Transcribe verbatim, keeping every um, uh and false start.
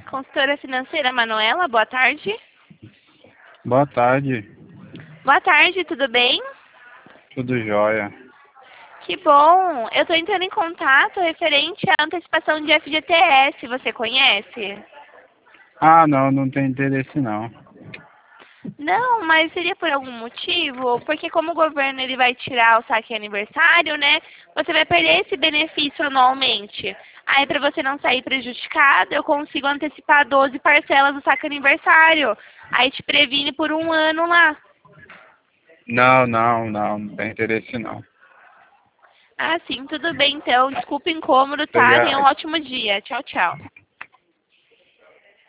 Consultora financeira Manuela, boa tarde. Boa tarde, Boa tarde, tudo bem? tudo jóia. Que bom. Eu estou entrando em contato referente à antecipação de F G T S, você conhece? Ah, não, não tem interesse não. Não, mas seria por algum motivo? Porque como o governo ele vai tirar o saque aniversário, né? Você vai perder esse benefício anualmente. Aí para você não sair prejudicado, eu consigo antecipar doze parcelas do saque aniversário. Aí te previne por um ano lá. Não, não, não, não tem interesse não. Ah, sim, tudo bem então. Desculpa o incômodo, tá? Tenha um Obrigado. ótimo dia. Tchau, tchau.